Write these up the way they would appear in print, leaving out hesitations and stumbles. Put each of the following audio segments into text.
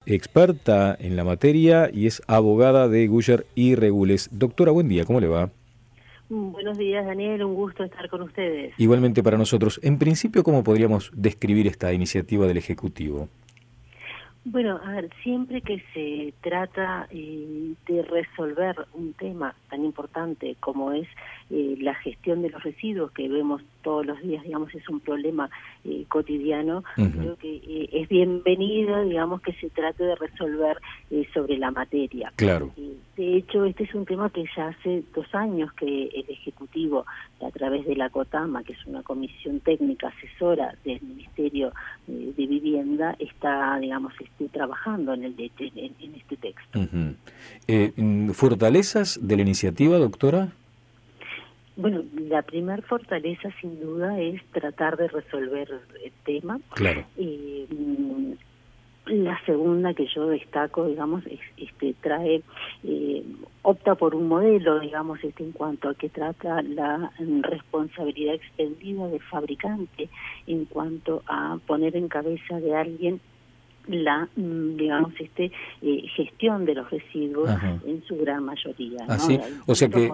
experta en la materia y es abogada de Guyer y Regules. Doctora, buen día, ¿cómo le va? Buenos días, Daniel, un gusto estar con ustedes. Igualmente para nosotros. En principio, ¿cómo podríamos describir esta iniciativa del Ejecutivo? Bueno, a ver, siempre que se trata de resolver un tema tan importante como es la gestión de los residuos, que vemos todos los días, digamos, es un problema cotidiano, creo que es bienvenido, digamos, que se trate de resolver sobre la materia. Claro. De hecho, este es un tema que ya hace 2 años que el Ejecutivo, a través de la COTAMA, que es una comisión técnica asesora del Ministerio de Vivienda, está, digamos, trabajando en este texto. ¿Fortalezas de la iniciativa, doctora? Bueno, la primer fortaleza sin duda es tratar de resolver el tema. Claro. La segunda que yo destaco, digamos, es opta por un modelo, digamos, en cuanto a que trata la responsabilidad extendida del fabricante en cuanto a poner en cabeza de alguien la, digamos, gestión de los residuos. Ajá. En su gran mayoría, ¿no? ¿Sí? O sea que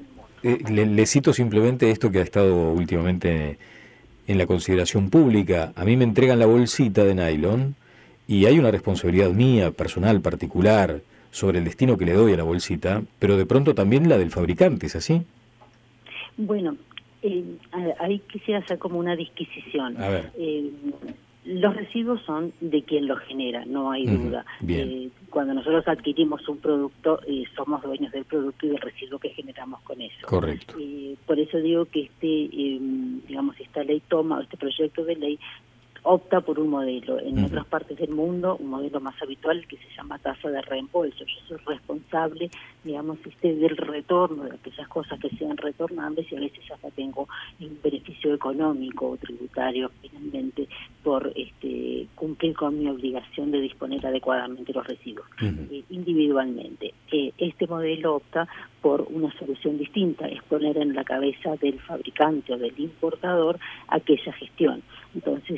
le cito simplemente esto que ha estado últimamente en la consideración pública. A mí me entregan la bolsita de nylon y hay una responsabilidad mía, personal, particular, sobre el destino que le doy a la bolsita, pero de pronto también la del fabricante, ¿es así? Bueno, ahí quisiera hacer como una disquisición. A ver. Los residuos son de quien los genera, no hay duda. Cuando nosotros adquirimos un producto, somos dueños del producto y del residuo que generamos con eso. Correcto. Por eso digo que digamos, esta ley este proyecto de ley opta por un modelo. En otras partes del mundo, un modelo más habitual que se llama tasa de reembolso. Yo soy responsable, digamos, del retorno de aquellas cosas que sean retornables y a veces hasta tengo un beneficio económico o tributario finalmente por cumplir con mi obligación de disponer adecuadamente los residuos individualmente. Este modelo opta por una solución distinta, es poner en la cabeza del fabricante o del importador aquella gestión. Entonces,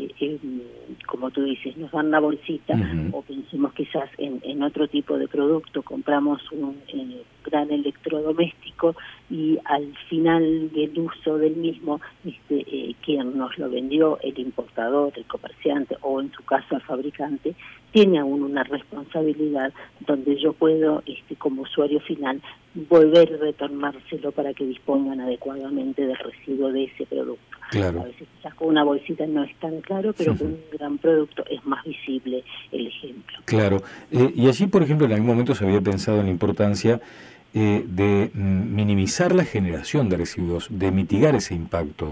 como tú dices, nos dan la bolsita o pensemos quizás en otro tipo de producto, compramos un gran electrodoméstico y al final del uso del mismo, quien nos lo vendió, el importador, el comerciante o en su caso el fabricante, tiene aún una responsabilidad donde yo puedo, como usuario final, volver a retornárselo para que dispongan adecuadamente del residuo de ese producto. Claro. A veces quizás con una bolsita no es tan claro, pero con un gran producto es más visible el ejemplo. Claro. Y allí, por ejemplo, en algún momento se había pensado en la importancia de minimizar la generación de residuos, de mitigar ese impacto.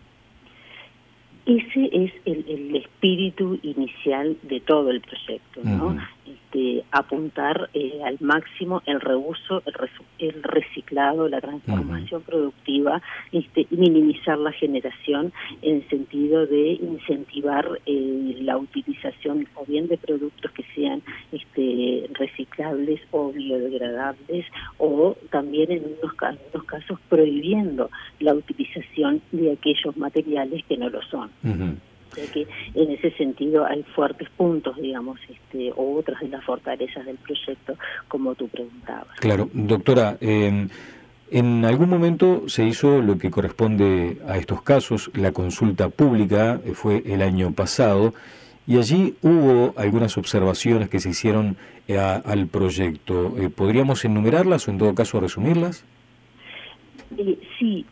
Ese es el espíritu inicial de todo el proyecto, ¿no? Apuntar al máximo el reuso, el reciclado, la transformación productiva, y minimizar la generación en el sentido de incentivar la utilización o bien de productos que sean reciclables o biodegradables, o también en unos casos prohibiendo la utilización de aquellos materiales que no lo son. O sea que en ese sentido hay fuertes puntos, digamos, o otras de las fortalezas del proyecto, como tú preguntabas. Claro, doctora, en algún momento se hizo lo que corresponde a estos casos, la consulta pública, fue el año pasado, y allí hubo algunas observaciones que se hicieron al proyecto. ¿Podríamos enumerarlas o en todo caso resumirlas? Sí.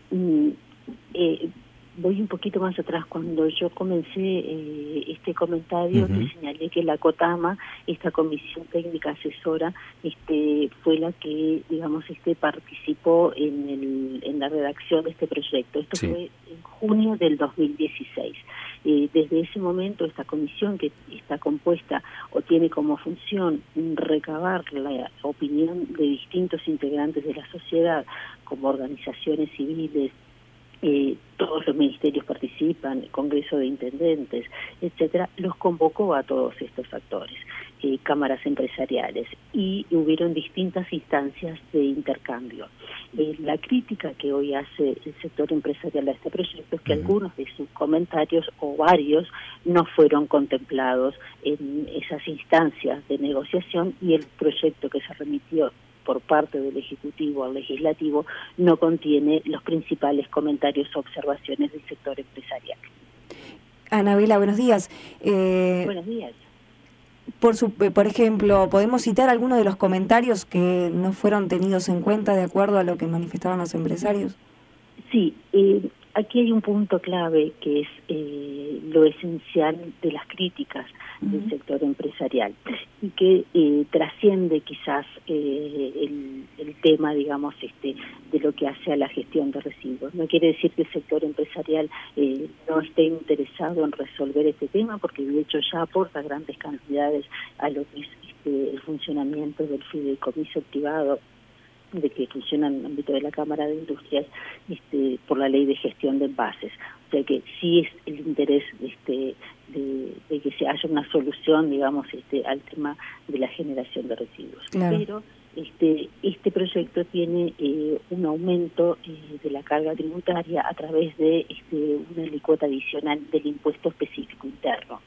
Voy un poquito más atrás. Cuando yo comencé este comentario, te señalé que la COTAMA, esta comisión técnica asesora, fue la que, digamos, participó en la redacción de este proyecto. Esto fue en junio del 2016. Desde ese momento, esta comisión, que está compuesta o tiene como función recabar la opinión de distintos integrantes de la sociedad, como organizaciones civiles, todos los ministerios participan, el Congreso de Intendentes, etcétera, los convocó a todos estos actores. cámaras empresariales y hubieron distintas instancias de intercambio. La crítica que hoy hace el sector empresarial a este proyecto es que algunos de sus comentarios o varios no fueron contemplados en esas instancias de negociación y el proyecto que se remitió por parte del Ejecutivo al Legislativo no contiene los principales comentarios o observaciones del sector empresarial. Anabela, buenos días. Buenos días. Por ejemplo, ¿podemos citar algunos de los comentarios que no fueron tenidos en cuenta de acuerdo a lo que manifestaban los empresarios? Sí, aquí hay un punto clave que es lo esencial de las críticas del sector empresarial y que trasciende quizás el tema, digamos, de lo que hace a la gestión de residuos. No quiere decir que el sector empresarial no esté interesado en resolver este tema, porque de hecho ya aporta grandes cantidades a lo que es el funcionamiento del fideicomiso privado de que funciona en el ámbito de la Cámara de Industrias por la ley de gestión de envases. O sea que sí es el interés de que se haya una solución, digamos, al tema de la generación de residuos. Claro. Pero este proyecto tiene un aumento de la carga tributaria a través de una alícuota adicional del impuesto específico interno.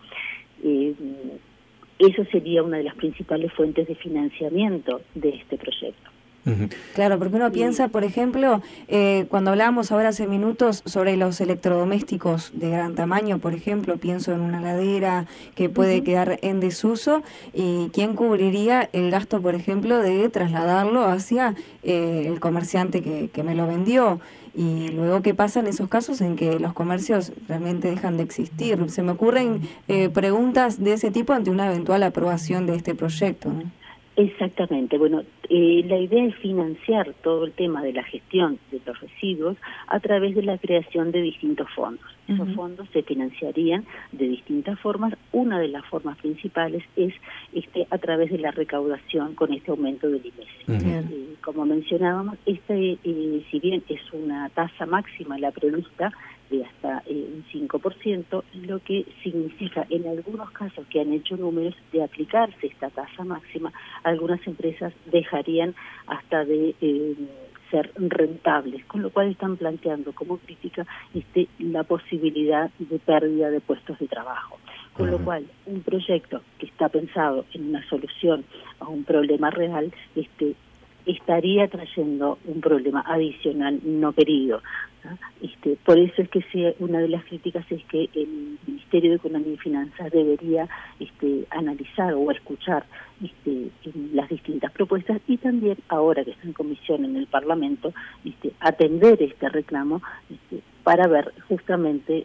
Eso sería una de las principales fuentes de financiamiento de este proyecto. Claro, porque uno piensa, por ejemplo, cuando hablábamos ahora hace minutos sobre los electrodomésticos de gran tamaño, por ejemplo, pienso en una heladera que puede quedar en desuso, y ¿quién cubriría el gasto, por ejemplo, de trasladarlo hacia el comerciante que me lo vendió? Y luego, ¿qué pasa en esos casos en que los comercios realmente dejan de existir? Se me ocurren preguntas de ese tipo ante una eventual aprobación de este proyecto, ¿no? Exactamente. Bueno, la idea es financiar todo el tema de la gestión de los residuos a través de la creación de distintos fondos. Esos fondos se financiarían de distintas formas. Una de las formas principales es a través de la recaudación con este aumento del IMESI. Como mencionábamos, si bien es una tasa máxima la prevista de hasta un 5%, lo que significa en algunos casos que han hecho números de aplicarse esta tasa máxima, algunas empresas dejarían hasta de ser rentables, con lo cual están planteando como crítica la posibilidad de pérdida de puestos de trabajo. Con lo cual, un proyecto que está pensado en una solución a un problema real, estaría trayendo un problema adicional no querido. Por eso es que una de las críticas es que el Ministerio de Economía y Finanzas debería analizar o escuchar las distintas propuestas y también, ahora que está en comisión en el Parlamento, atender este reclamo para ver justamente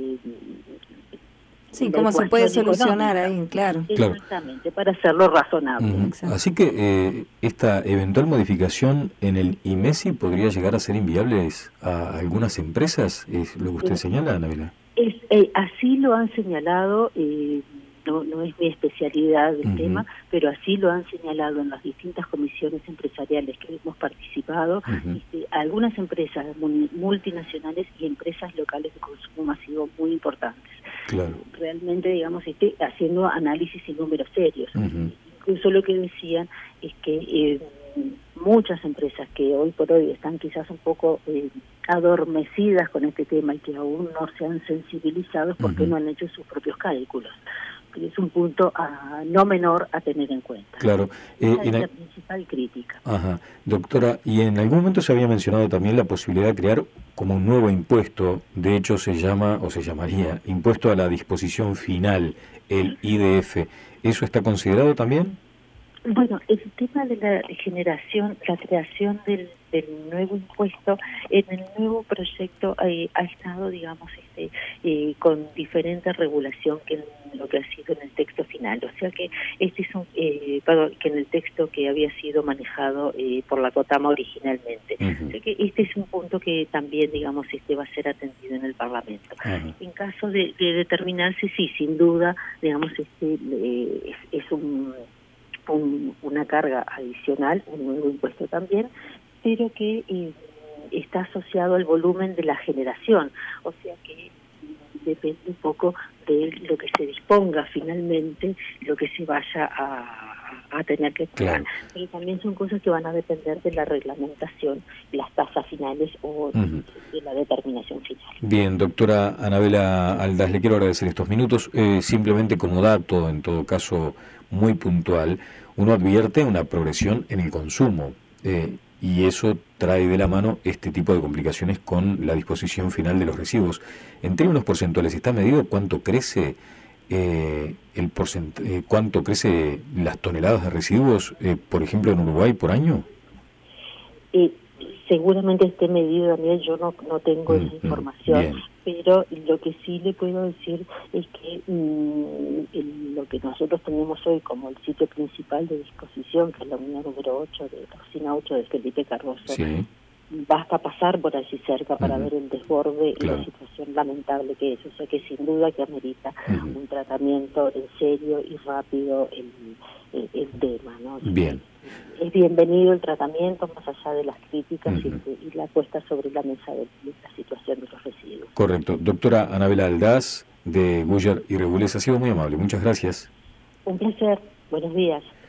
sí, cómo se puede solucionar ahí, claro. Exactamente, para hacerlo razonable. Así que esta eventual modificación en el IMESI podría llegar a ser inviable a algunas empresas, ¿es lo que usted señala, Anabela? Así lo han señalado, no es mi especialidad el tema, pero así lo han señalado en las distintas comisiones empresariales que hemos participado, algunas empresas multinacionales y empresas locales de consumo masivo muy importantes. Claro. Realmente, digamos, haciendo análisis y números serios. Incluso lo que decían es que muchas empresas que hoy por hoy están quizás un poco adormecidas con este tema y que aún no se han sensibilizado porque no han hecho sus propios cálculos. Es un punto no menor a tener en cuenta. Claro. Esa es la principal crítica. Doctora, y en algún momento se había mencionado también la posibilidad de crear como un nuevo impuesto, de hecho se llamaría Impuesto a la Disposición Final, el IDF. ¿Eso está considerado también? Bueno, el tema de la creación del nuevo impuesto, en el nuevo proyecto ha estado, digamos, con diferente regulación que en lo que ha sido en el texto final. O sea que que en el texto que había sido manejado por la COTAMA originalmente. O sea que este es un punto que también, digamos, va a ser atendido en el Parlamento. En caso de determinarse, sí, sin duda, digamos, es una carga adicional, un nuevo impuesto también, pero que está asociado al volumen de la generación. O sea que depende un poco de lo que se disponga finalmente, lo que se vaya a tener que pagar. Claro. Pero también son cosas que van a depender de la reglamentación, las tasas finales o de la determinación final. Bien, doctora Anabela Aldaz, le quiero agradecer estos minutos. Simplemente como dato, en todo caso muy puntual, uno advierte una progresión en el consumo y eso trae de la mano este tipo de complicaciones con la disposición final de los residuos. En términos porcentuales, ¿está medido cuánto crece cuánto crece las toneladas de residuos, por ejemplo, en Uruguay por año? Seguramente esté medido, Daniel, yo no tengo esa información, bien. Pero lo que sí le puedo decir es que lo que nosotros tenemos hoy como el sitio principal de disposición, que es la unidad número 8 de la oficina 8 de Felipe Cardoso, Sí. basta pasar por allí cerca para ver el desborde y la situación lamentable que es. O sea que sin duda que amerita un tratamiento en serio y rápido el tema, ¿no? Bien. Es bienvenido el tratamiento más allá de las críticas y la puesta sobre la mesa de la situación de los residuos. Correcto. Doctora Anabela Aldaz, de Guyer y Regules, ha sido muy amable. Muchas gracias. Un placer. Buenos días.